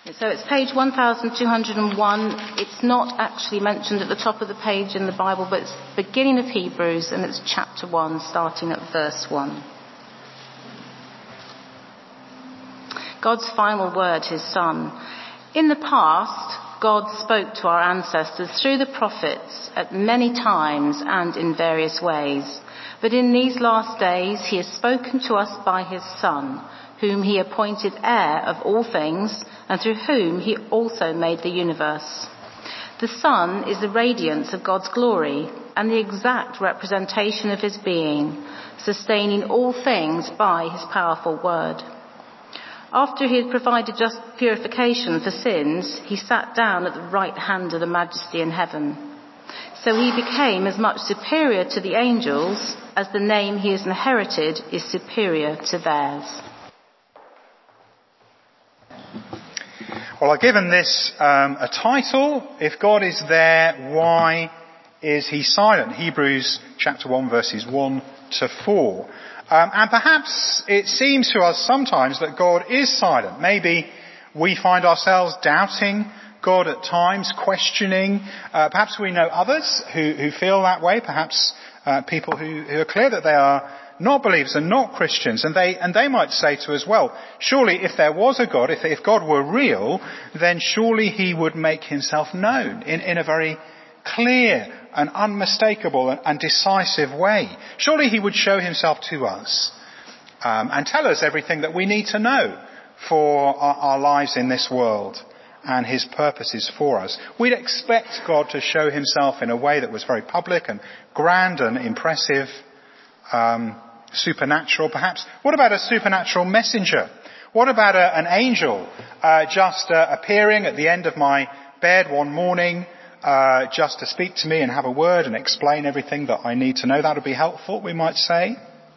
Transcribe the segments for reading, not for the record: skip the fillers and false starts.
So it's page 1201. It's not actually mentioned at the top of the page in the Bible, but it's the beginning of Hebrews, and it's chapter 1, starting at verse 1. God's final word, his Son. In the past, God spoke to our ancestors through the prophets at many times and in various ways. But in these last days, he has spoken to us by his Son, whom he appointed heir of all things, and through whom he also made the universe. The Son is the radiance of God's glory and the exact representation of his being, sustaining all things by his powerful word. After he had provided just purification for sins, he sat down at the right hand of the Majesty in heaven. So he became as much superior to the angels as the name he has inherited is superior to theirs. Well, I've given this a title, If God is There, Why is He Silent? Hebrews chapter 1 verses 1 to 4. And perhaps it seems to us sometimes that God is silent. Maybe we find ourselves doubting God at times, questioning. Perhaps we know others who feel that way. Perhaps people who are clear that they are not believers and not Christians. And they might say to us, well, surely if there was a God, if God were real, then surely he would make himself known in a very clear and unmistakable and decisive way. Surely he would show himself to us and tell us everything that we need to know for our lives in this world and his purposes for us. We'd expect God to show himself in a way that was very public and grand and impressive, supernatural perhaps. What about a supernatural messenger? What about an angel just appearing at the end of my bed one morning just to speak to me and have a word and explain everything that I need to know? That would be helpful, we might say.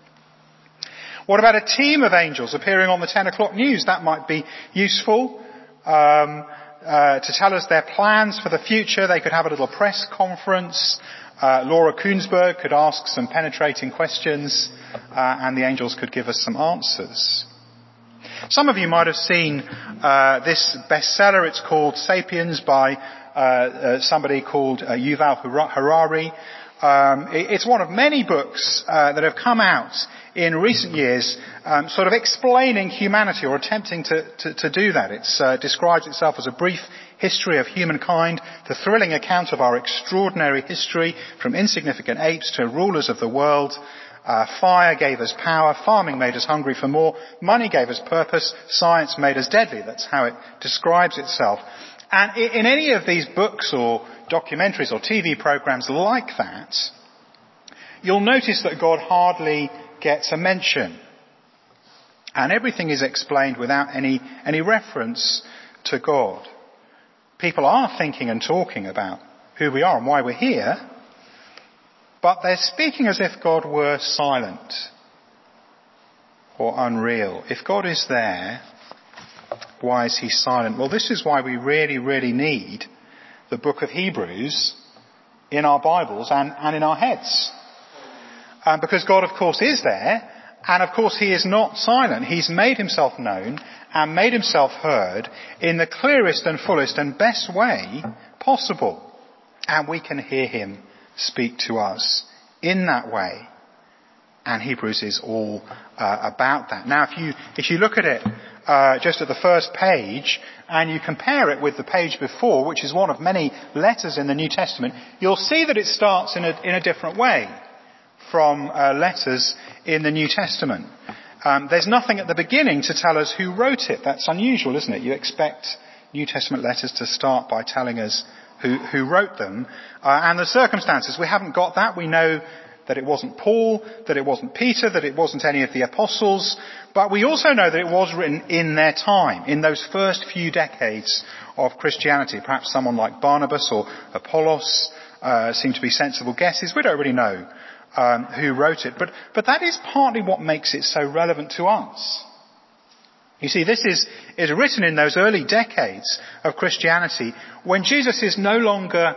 What about a team of angels appearing on the 10 o'clock news? That might be useful to tell us their plans for the future. They could have a little press conference. Laura Koonsberg could ask some penetrating questions and the angels could give us some answers. Some of you might have seen this bestseller. It's called Sapiens by somebody called Yuval Harari. It's one of many books that have come out in recent years sort of explaining humanity or attempting to do that. It describes itself as a brief history of humankind, the thrilling account of our extraordinary history from insignificant apes to rulers of the world. Fire gave us power, farming made us hungry for more, money gave us purpose, science made us deadly. That's how it describes itself. And in any of these books or documentaries or TV programs like that, you'll notice that God hardly gets a mention. And everything is explained without any reference to God. People are thinking and talking about who we are and why we're here, but they're speaking as if God were silent or unreal. If God is there, why is he silent? Well, this is why we really, really need the book of Hebrews in our Bibles and in our heads. Because God, of course, is there, and of course he is not silent. He's made himself known and made himself heard in the clearest and fullest and best way possible. And we can hear him speak to us in that way. And Hebrews is all about that. Now, if you look at it just at the first page, and you compare it with the page before, which is one of many letters in the New Testament, you'll see that it starts in a different way from letters in the New Testament. There's nothing at the beginning to tell us who wrote it. That's unusual, isn't it? You expect New Testament letters to start by telling us who wrote them. And the circumstances, we haven't got that. We know that it wasn't Paul, that it wasn't Peter, that it wasn't any of the apostles. But we also know that it was written in their time, in those first few decades of Christianity. Perhaps someone like Barnabas or Apollos seem to be sensible guesses. We don't really know who wrote it. But that is partly what makes it so relevant to us. You see, this is written in those early decades of Christianity when Jesus is no longer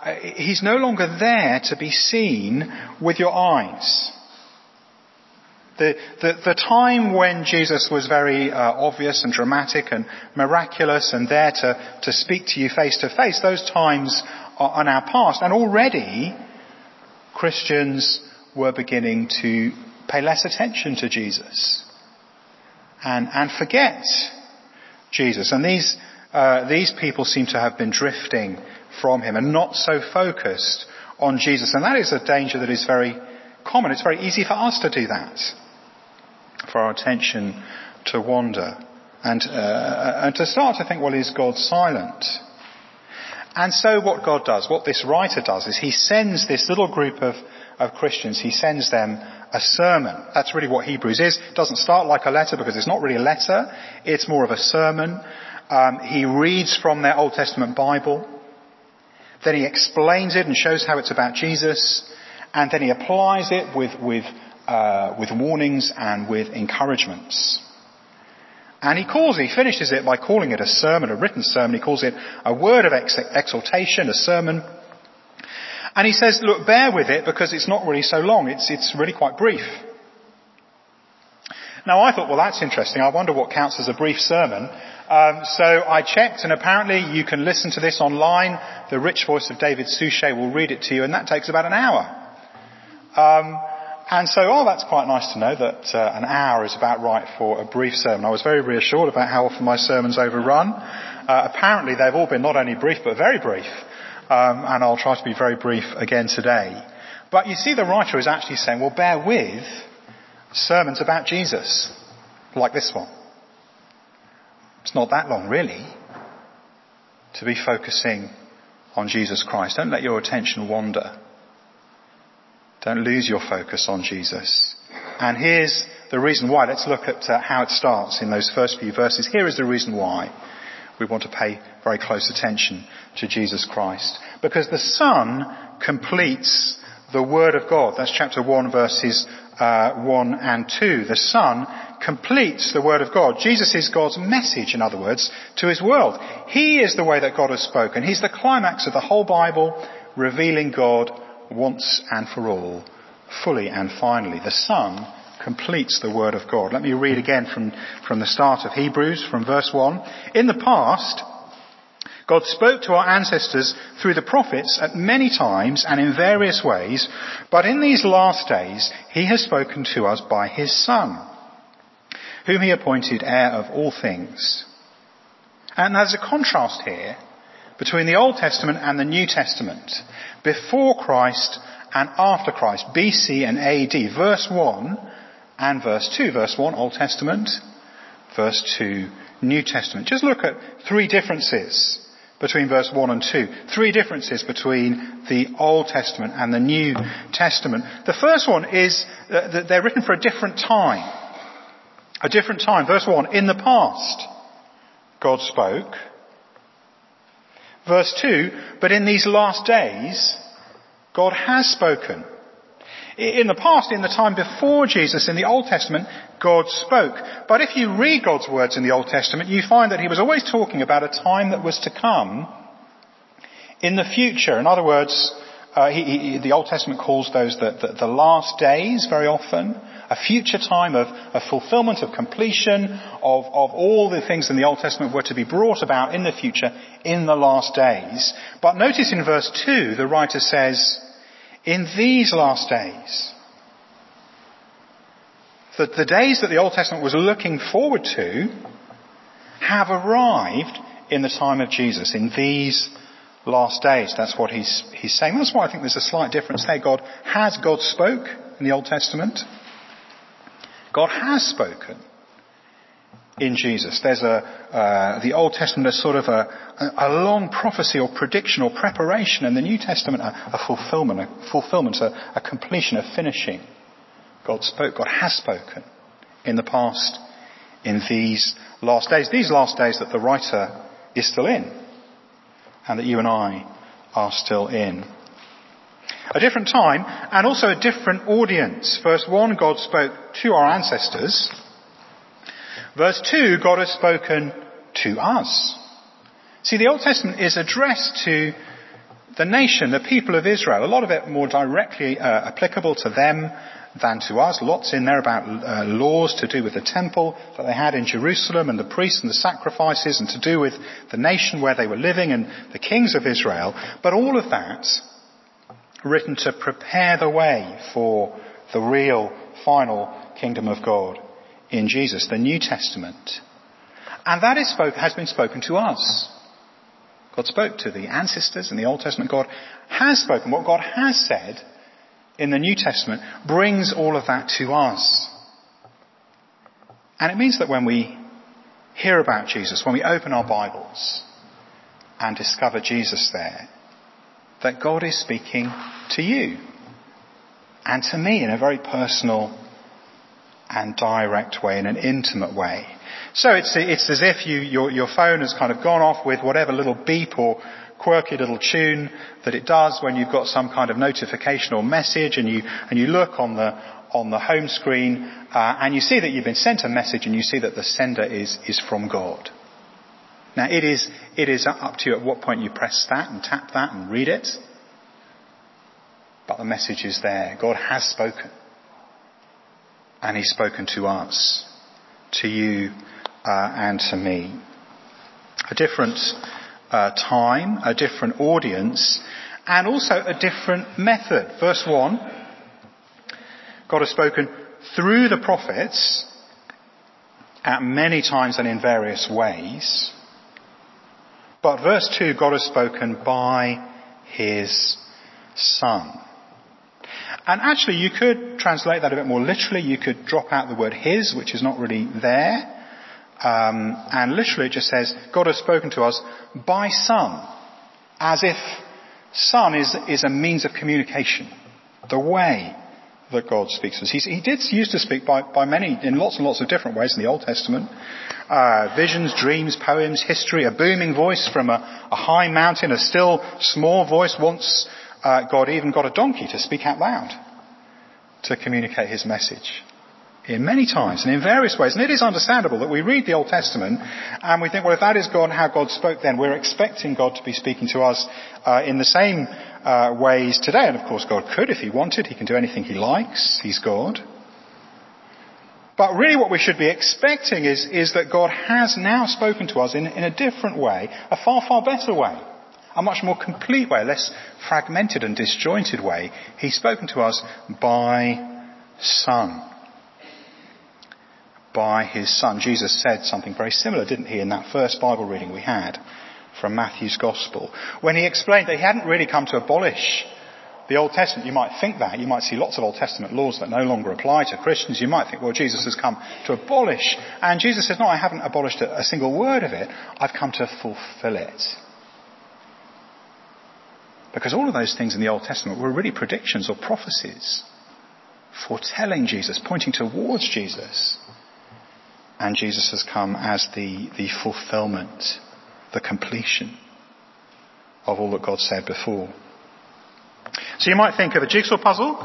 he's no longer there to be seen with your eyes. The time when Jesus was very obvious and dramatic and miraculous and there to speak to you face to face, those times are now past. And already Christians were beginning to pay less attention to Jesus and forget Jesus. And these people seem to have been drifting from him and not so focused on Jesus. And that is a danger that is very common. It's very easy for us to do that, for our attention to wander and to start to think, well, is God silent? And so what God does, what this writer does, is he sends this little group of Christians, he sends them a sermon. That's really what Hebrews is. It doesn't start like a letter because it's not really a letter. It's more of a sermon. He reads from their Old Testament Bible. Then he explains it and shows how it's about Jesus. And then he applies it with warnings and with encouragements. And he finishes it by calling it a sermon, a written sermon. He calls it a word of exaltation, a sermon. And he says, look, bear with it because it's not really so long. It's really quite brief. Now I thought, well, that's interesting. I wonder what counts as a brief sermon. So I checked, and apparently you can listen to this online. The rich voice of David Suchet will read it to you, and that takes about an hour. And so, that's quite nice to know that an hour is about right for a brief sermon. I was very reassured about how often my sermons overrun. Apparently they've all been not only brief, but very brief. And I'll try to be very brief again today. But you see, the writer is actually saying, well, bear with sermons about Jesus, like this one. It's not that long, really, to be focusing on Jesus Christ. Don't let your attention wander. Don't lose your focus on Jesus. And here's the reason why. Let's look at how it starts in those first few verses. Here is the reason why we want to pay very close attention to Jesus Christ. Because the Son completes the Word of God. That's chapter 1, verses 1 and 2. The Son completes the Word of God. Jesus is God's message, in other words, to his world. He is the way that God has spoken. He's the climax of the whole Bible, revealing God once and for all, fully and finally. The Son completes the Word of God. Let me read again from the start of Hebrews, from verse 1. In the past, God spoke to our ancestors through the prophets at many times and in various ways, but in these last days he has spoken to us by his Son, whom he appointed heir of all things. And there's a contrast here between the Old Testament and the New Testament, before Christ and after Christ, BC and AD, verse 1 and verse 2. Verse 1, Old Testament, verse 2, New Testament. Just look at three differences between verse 1 and 2. Three differences between the Old Testament and the New Testament. The first one is that they're written for a different time. A different time. Verse 1, in the past, God spoke. Verse 2, but in these last days, God has spoken. In the past, in the time before Jesus, in the Old Testament, God spoke. But if you read God's words in the Old Testament, you find that he was always talking about a time that was to come in the future. In other words, the Old Testament calls those the last days very often. A future time of fulfillment, of completion, of all the things in the Old Testament were to be brought about in the future, in the last days. But notice in verse 2, the writer says, in these last days. That the days that the Old Testament was looking forward to have arrived in the time of Jesus, in these last days. That's what he's saying. That's why I think there's a slight difference there. God spoke in the Old Testament. God has spoken in Jesus. There's the Old Testament is sort of a long prophecy or prediction or preparation, and the New Testament a fulfillment, a completion, a finishing. God spoke. God has spoken in the past, in these last days. These last days that the writer is still in, and that you and I are still in. A different time, and also a different audience. Verse 1, God spoke to our ancestors. Verse 2, God has spoken to us. See, the Old Testament is addressed to the nation, the people of Israel. A lot of it more directly applicable to them than to us. Lots in there about laws to do with the temple that they had in Jerusalem and the priests and the sacrifices and to do with the nation where they were living and the kings of Israel. But all of that written to prepare the way for the real final kingdom of God in Jesus, the New Testament. And that has been spoken to us. God spoke to the ancestors in the Old Testament. God has spoken. What God has said in the New Testament brings all of that to us. And it means that when we hear about Jesus, when we open our Bibles and discover Jesus there, that God is speaking to you and to me in a very personal and direct way, in an intimate way. So it's as if your phone has kind of gone off with whatever little beep or quirky little tune that it does when you've got some kind of notification or message, and you look on the home screen and you see that you've been sent a message and you see that the sender is from God. Now it is up to you at what point you press that and tap that and read it. But the message is there. God has spoken. And he's spoken to us, to you and to me. A different time, a different audience, and also a different method. Verse 1, God has spoken through the prophets at many times and in various ways. But verse 2, God has spoken by his Son. And actually you could translate that a bit more literally. You could drop out the word his, which is not really there. And literally it just says, God has spoken to us by Son. As if Son is a means of communication. The way that God speaks to us. He did used to speak by many, in lots and lots of different ways in the Old Testament. Visions, dreams, poems, history, a booming voice from a high mountain, a still small voice. Once God even got a donkey to speak out loud to communicate his message in many times and in various ways. And it is understandable that we read the Old Testament and we think, well, if that is God, how God spoke then, we're expecting God to be speaking to us in the same ways today. And of course God could if he wanted. He can do anything he likes. He's God. But really what we should be expecting is that God has now spoken to us in a different way, a far, far better way. A much more complete way, a less fragmented and disjointed way. He's spoken to us by Son. By his Son. Jesus said something very similar, didn't he, in that first Bible reading we had from Matthew's Gospel, when he explained that he hadn't really come to abolish the Old Testament. You might think that. You might see lots of Old Testament laws that no longer apply to Christians. You might think, well, Jesus has come to abolish. And Jesus says, no, I haven't abolished a single word of it. I've come to fulfill it. Because all of those things in the Old Testament were really predictions or prophecies, foretelling Jesus, pointing towards Jesus. And Jesus has come as the fulfillment, the completion of all that God said before. So you might think of a jigsaw puzzle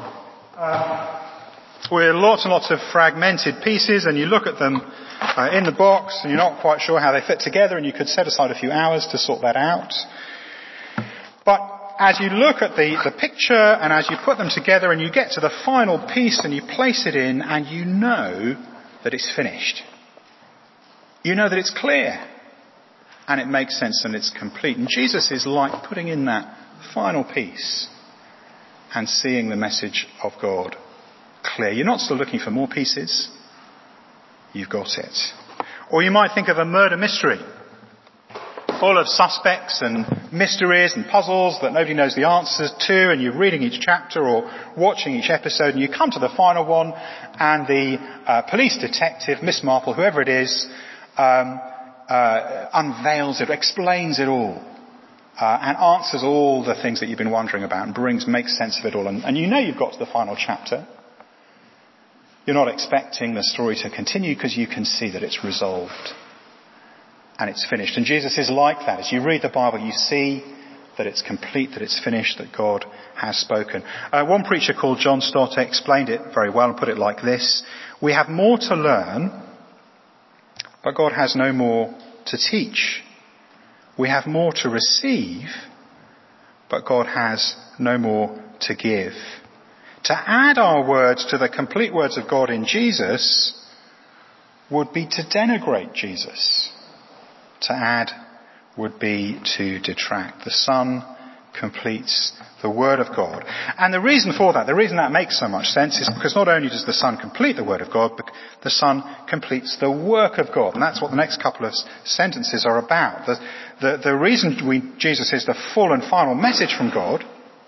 with lots and lots of fragmented pieces, and you look at them in the box and you're not quite sure how they fit together, and you could set aside a few hours to sort that out. But as you look at the picture and as you put them together and you get to the final piece and you place it in and you know that it's finished. You know that it's clear and it makes sense and it's complete. And Jesus is like putting in that final piece and seeing the message of God clear. You're not still looking for more pieces. You've got it. Or you might think of a murder mystery, full of suspects and mysteries and puzzles that nobody knows the answers to, and you're reading each chapter or watching each episode, and you come to the final one, and the police detective, Miss Marple, whoever it is, unveils it, explains it all, and answers all the things that you've been wondering about and makes sense of it all. And you know you've got to the final chapter. You're not expecting the story to continue because you can see that it's resolved. And it's finished. And Jesus is like that. As you read the Bible, you see that it's complete, that it's finished, that God has spoken. One preacher called John Stott explained it very well and put it like this. We have more to learn, but God has no more to teach. We have more to receive, but God has no more to give. To add our words to the complete words of God in Jesus would be to denigrate Jesus. To add would be to detract. The Son completes the Word of God. And the reason for that, the reason that makes so much sense is because not only does the Son complete the Word of God, but the Son completes the work of God. And that's what the next couple of sentences are about. The reason Jesus is the full and final message from God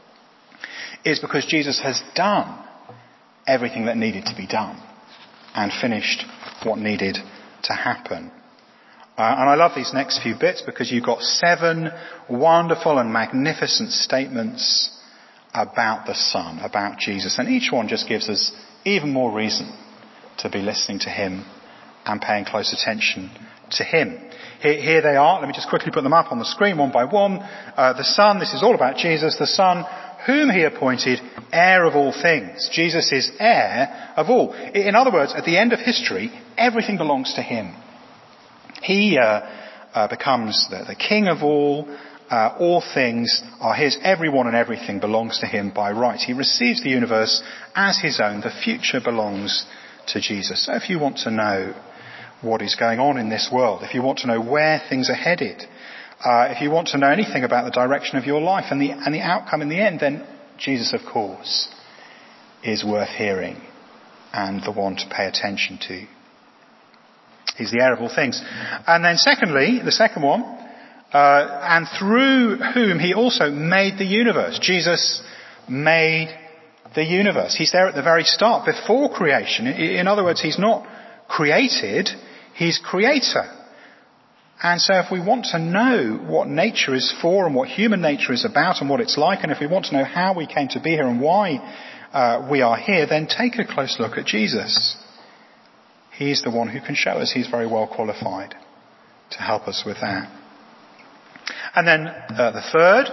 is because Jesus has done everything that needed to be done and finished what needed to happen. And I love these next few bits because you've got 7 wonderful and magnificent statements about the Son, about Jesus. And each one just gives us even more reason to be listening to him and paying close attention to him. Here they are. Let me just quickly put them up on the screen one by one. The Son, this is all about Jesus. The Son, whom he appointed heir of all things. Jesus is heir of all. In other words, at the end of history, everything belongs to him. He becomes the king of all. All things are his. Everyone and everything belongs to him by right. He receives the universe as his own. The future belongs to Jesus. So if you want to know what is going on in this world, if you want to know where things are headed, if you want to know anything about the direction of your life and the outcome in the end, then Jesus, of course, is worth hearing and the one to pay attention to. He's the heir of all things. And then secondly, the second one, and through whom he also made the universe. Jesus made the universe. He's there at the very start, before creation. In other words, he's not created, he's creator. And so if we want to know what nature is for and what human nature is about and what it's like, and if we want to know how we came to be here and why we are here, then take a close look at Jesus. He's the one who can show us. He's very well qualified to help us with that. And then the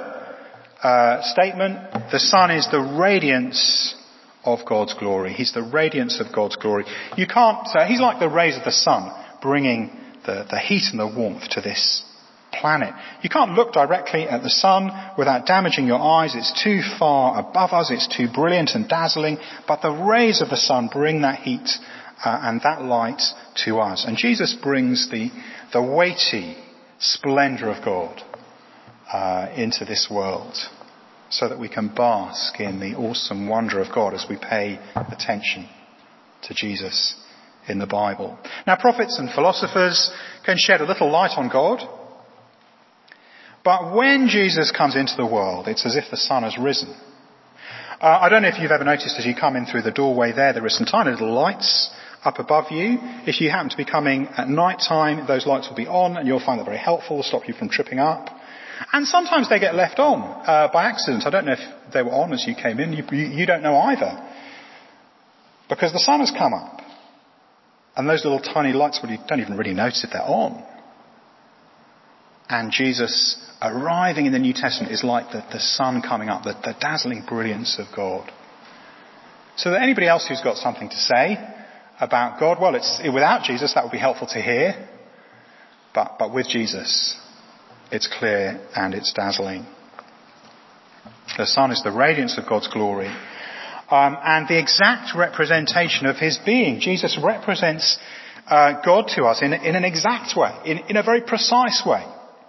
third statement, the Son is the radiance of God's glory. He's the radiance of God's glory. You can't, he's like the rays of the sun bringing the heat and the warmth to this planet. You can't look directly at the sun without damaging your eyes. It's too far above us. It's too brilliant and dazzling. But the rays of the sun bring that heat and that light to us. And Jesus brings the weighty splendour of God into this world so that we can bask in the awesome wonder of God as we pay attention to Jesus in the Bible. Now, prophets and philosophers can shed a little light on God, but when Jesus comes into the world, it's as if the sun has risen. I don't know if you've ever noticed as you come in through the doorway there are some tiny little lights up above you. If you happen to be coming at night time, those lights will be on and you'll find that very helpful, stop you from tripping up. And sometimes they get left on by accident. I don't know if they were on as you came in. You don't know either. Because the sun has come up. And those little tiny lights, well, you don't even really notice if they're on. And Jesus arriving in the New Testament is like the sun coming up, the dazzling brilliance of God. So that anybody else who's got something to say about God, well, without Jesus that would be helpful to hear. But with Jesus, it's clear and it's dazzling. The Son is the radiance of God's glory. And the exact representation of his being. Jesus represents God to us in an exact way, in a very precise way.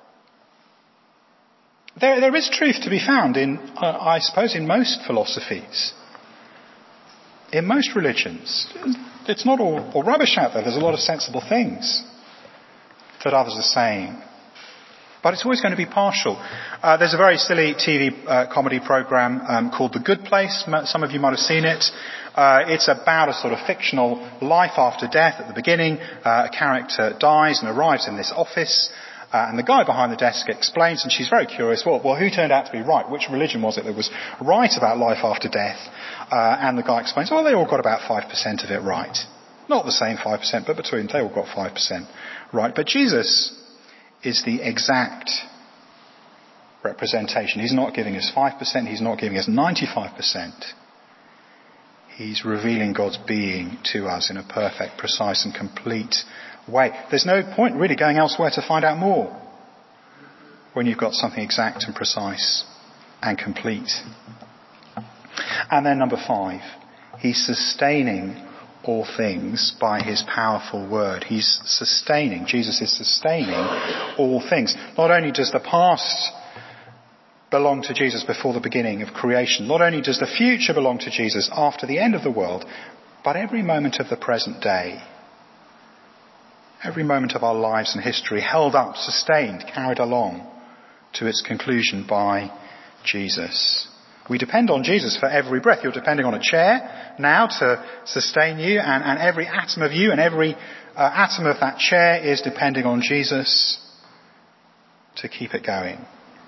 There is truth to be found I suppose, in most philosophies, in most religions. It's not all rubbish out there. There's a lot of sensible things that others are saying. But it's always going to be partial. There's a very silly TV comedy program called The Good Place. Some of you might have seen it. It's about a sort of fictional life after death. At the beginning, a character dies and arrives in this office. And the guy behind the desk explains, and she's very curious, well, who turned out to be right? Which religion was it that was right about life after death? And the guy explains, they all got about 5% of it right. Not the same 5%, but they all got 5% right. But Jesus is the exact representation. He's not giving us 5%, he's not giving us 95%. He's revealing God's being to us in a perfect, precise and complete way. There's no point really going elsewhere to find out more when you've got something exact and precise and complete. And then number 5, he's sustaining all things by his powerful word. Jesus is sustaining all things. Not only does the past belong to Jesus before the beginning of creation, not only does the future belong to Jesus after the end of the world, but every moment of the present day, every moment of our lives and history held up, sustained, carried along to its conclusion by Jesus. We depend on Jesus for every breath. You're depending on a chair now to sustain you, and every atom of you and every atom of that chair is depending on Jesus to keep it going.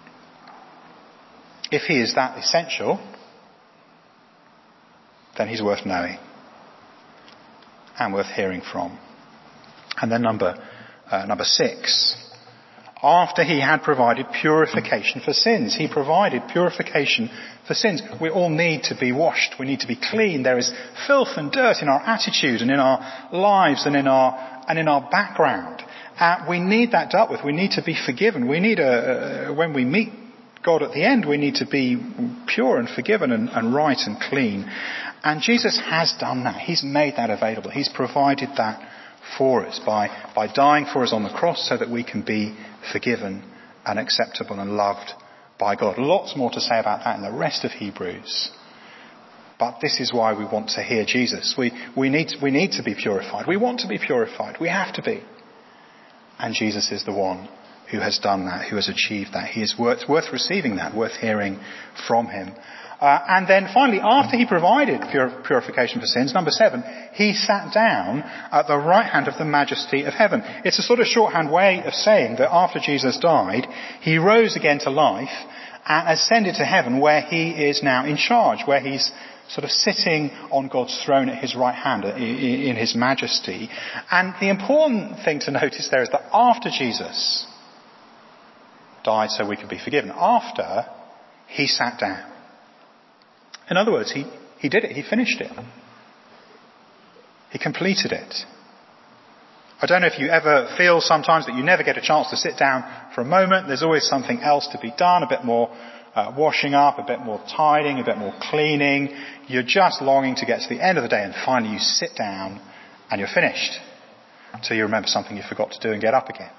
If he is that essential, then he's worth knowing and worth hearing from. And then number 6. After he had provided purification for sins. He provided purification for sins. We all need to be washed. We need to be clean. There is filth and dirt in our attitude and in our lives and in our background. We need that dealt with. We need to be forgiven. We need when we meet God at the end, we need to be pure and forgiven and right and clean. And Jesus has done that. He's made that available. He's provided that for us by dying for us on the cross so that we can be forgiven and acceptable and loved by God. Lots more to say about that in the rest of Hebrews. But this is why we want to hear Jesus. We need to be purified. We want to be purified. We have to be. And Jesus is the one who has done that, who has achieved that. He is worth receiving that, worth hearing from him. And then finally, after he provided purification for sins, number 7, he sat down at the right hand of the majesty of heaven. It's a sort of shorthand way of saying that after Jesus died, he rose again to life and ascended to heaven, where he is now in charge, where he's sort of sitting on God's throne at his right hand in his majesty. And the important thing to notice there is that after Jesus died so we could be forgiven, after he sat down. In other words, he did it. He finished it. He completed it. I don't know if you ever feel sometimes that you never get a chance to sit down for a moment. There's always something else to be done, a bit more washing up, a bit more tidying, a bit more cleaning. You're just longing to get to the end of the day and finally you sit down and you're finished until you remember something you forgot to do and get up again.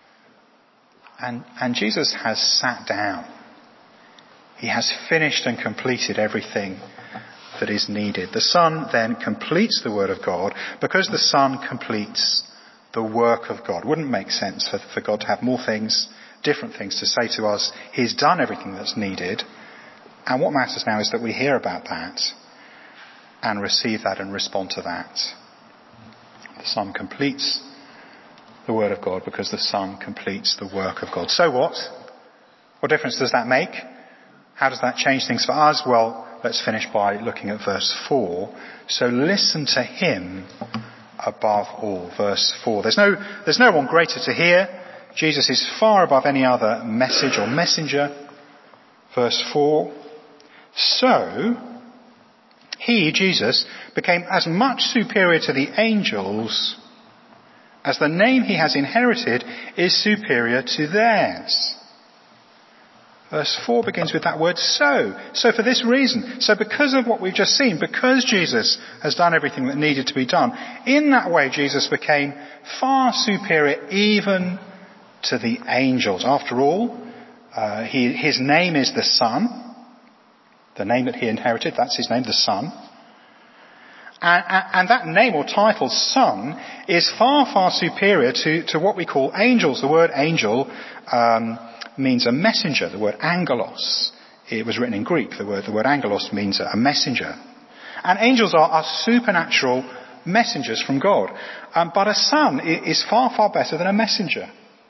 And Jesus has sat down. He has finished and completed everything that is needed. The Son then completes the Word of God because the Son completes the work of God. Wouldn't make sense for God to have more things, different things to say to us. He's done everything that's needed. And what matters now is that we hear about that and receive that and respond to that. The Son completes the Word of God because the Son completes the work of God. So what? What difference does that make? How does that change things for us? Well, let's finish by looking at verse 4. So listen to him above all. Verse 4. There's no one greater to hear. Jesus is far above any other message or messenger. Verse 4. So he, Jesus, became as much superior to the angels as the name he has inherited is superior to theirs. Verse 4 begins with that word so. So for this reason. So because of what we've just seen, because Jesus has done everything that needed to be done, in that way Jesus became far superior even to the angels. After all, his name is the Son. The name that he inherited, that's his name, the Son. And that name or title, Son, is far, far superior to what we call angels. The word angel means a messenger. The word angelos. It was written in Greek. The word angelos means a messenger. And angels are supernatural messengers from God. But a son is far, far better than a messenger.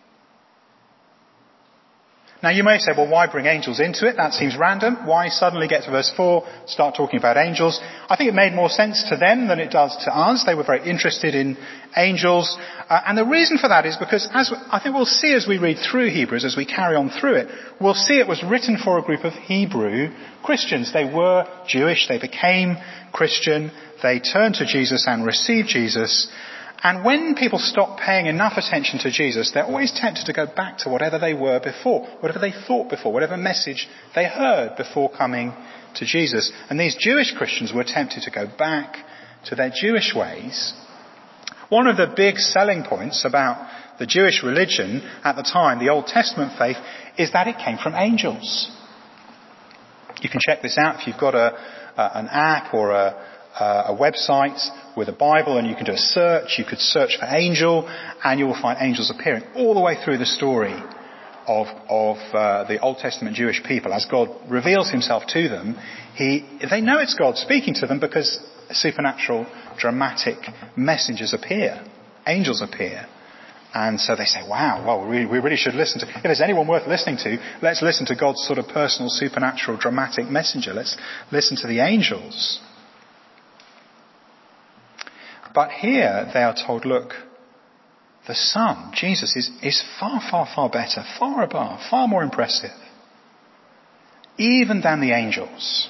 Now you may say, well, why bring angels into it? That seems random. Why suddenly get to verse 4, start talking about angels? I think it made more sense to them than it does to us. They were very interested in angels. And the reason for that is because, as I think we'll see as we read through Hebrews, as we carry on through it, we'll see it was written for a group of Hebrew Christians. They were Jewish. They became Christian. They turned to Jesus and received Jesus. And when people stop paying enough attention to Jesus, they're always tempted to go back to whatever they were before, whatever they thought before, whatever message they heard before coming to Jesus. And these Jewish Christians were tempted to go back to their Jewish ways. One of the big selling points about the Jewish religion at the time, the Old Testament faith, is that it came from angels. You can check this out if you've got an app or a website with a Bible and you can do a search. You could search for angel and you will find angels appearing all the way through the story of the Old Testament Jewish people. As God reveals himself to them, they know it's God speaking to them because supernatural, dramatic messengers appear. Angels appear. And so they say, wow, well, we really should listen to, if there's anyone worth listening to, let's listen to God's sort of personal, supernatural, dramatic messenger. Let's listen to the angels. But here they are told, look, the Son, Jesus, is far, far, far better, far above, far more impressive, even than the angels.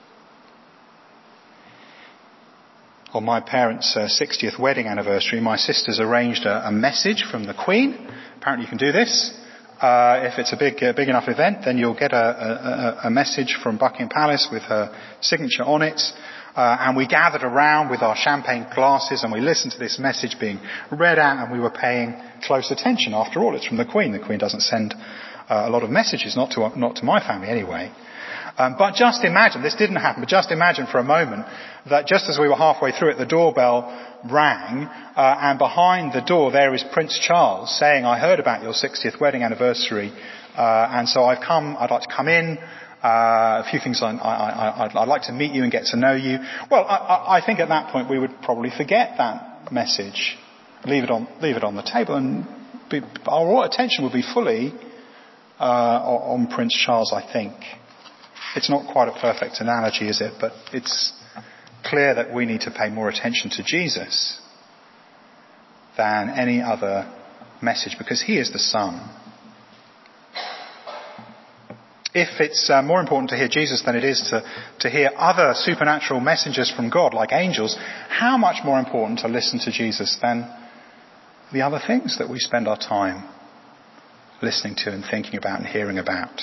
On my parents' 60th wedding anniversary, my sisters arranged a message from the Queen. Apparently you can do this. If it's a big enough event, then you'll get a message from Buckingham Palace with her signature on it. And we gathered around with our champagne glasses and we listened to this message being read out and we were paying close attention. After all, it's from the Queen. The Queen doesn't send a lot of messages, not to my family anyway. But just imagine, this didn't happen, but just imagine for a moment that just as we were halfway through it, the doorbell rang, and behind the door there is Prince Charles saying, I heard about your 60th wedding anniversary, and so I'd like to come in, a few things I'd like to meet you and get to know you. Well, I think at that point we would probably forget that message, leave it on the table, and our attention would be fully on Prince Charles, I think. It's not quite a perfect analogy, is it? But it's clear that we need to pay more attention to Jesus than any other message because he is the Son. If it's more important to hear Jesus than it is to hear other supernatural messengers from God like angels, how much more important to listen to Jesus than the other things that we spend our time listening to and thinking about and hearing about?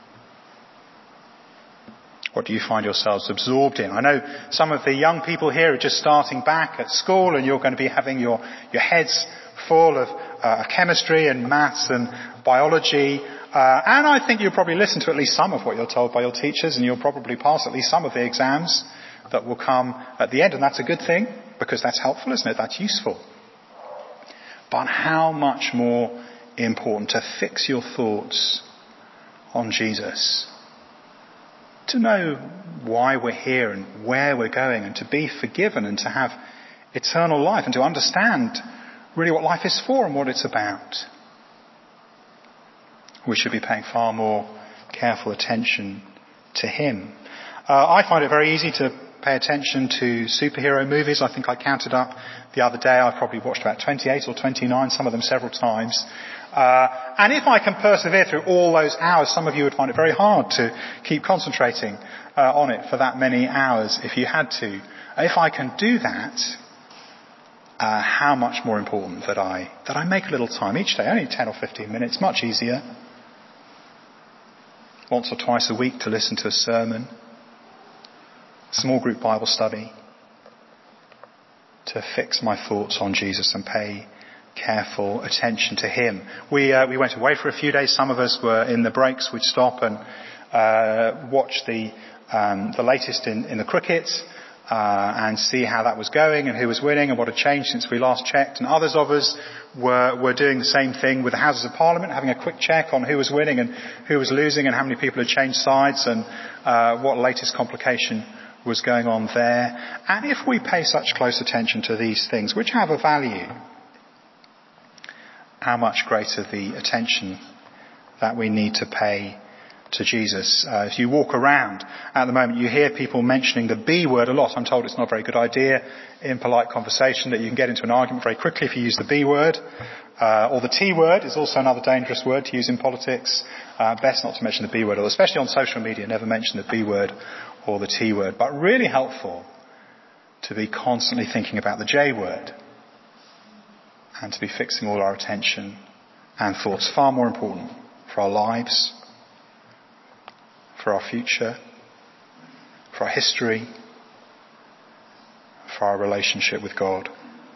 What do you find yourselves absorbed in? I know some of the young people here are just starting back at school and you're going to be having your heads full of chemistry and maths and biology. And I think you'll probably listen to at least some of what you're told by your teachers and you'll probably pass at least some of the exams that will come at the end. And that's a good thing because that's helpful, isn't it? That's useful. But how much more important to fix your thoughts on Jesus, to know why we're here and where we're going and to be forgiven and to have eternal life and to understand really what life is for and what it's about. We should be paying far more careful attention to him. I find it very easy to pay attention to superhero movies. I think I counted up the other day. I probably watched about 28 or 29, some of them several times. And if I can persevere through all those hours, some of you would find it very hard to keep concentrating on it for that many hours if you had to. If I can do that, how much more important that I make a little time each day, only 10 or 15 minutes, much easier. Once or twice a week to listen to a sermon, small group Bible study, to fix my thoughts on Jesus and pay careful attention to him. We went away for a few days. Some of us were in the breaks. We'd stop and watch the latest in the cricket and see how that was going and who was winning and what had changed since we last checked. And others of us were doing the same thing with the Houses of Parliament, having a quick check on who was winning and who was losing and how many people had changed sides and what latest complication was going on there. And if we pay such close attention to these things, which have a value, how much greater the attention that we need to pay to Jesus. If you walk around at the moment, you hear people mentioning the B word a lot. I'm told it's not a very good idea in polite conversation, that you can get into an argument very quickly if you use the B word. Or the T word is also another dangerous word to use in politics. Best not to mention the B word, or especially on social media, never mention the B word or the T word. But really helpful to be constantly thinking about the J word. and to be fixing all our attention and thoughts far more important for our lives, for our future, for our history, for our relationship with God.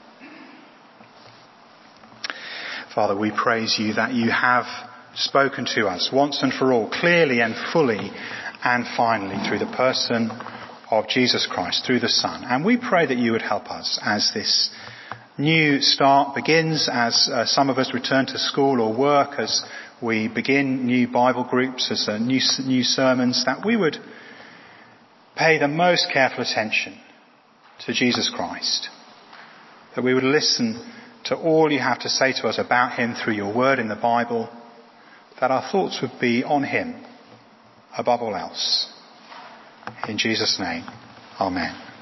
Father, we praise you that you have spoken to us once and for all, clearly and fully and finally through the person of Jesus Christ, through the Son. And we pray that you would help us as this new start begins, as some of us return to school or work, as we begin new Bible groups, as new sermons, that we would pay the most careful attention to Jesus Christ, that we would listen to all you have to say to us about him through your word in the Bible, that our thoughts would be on him above all else. In Jesus' name, amen.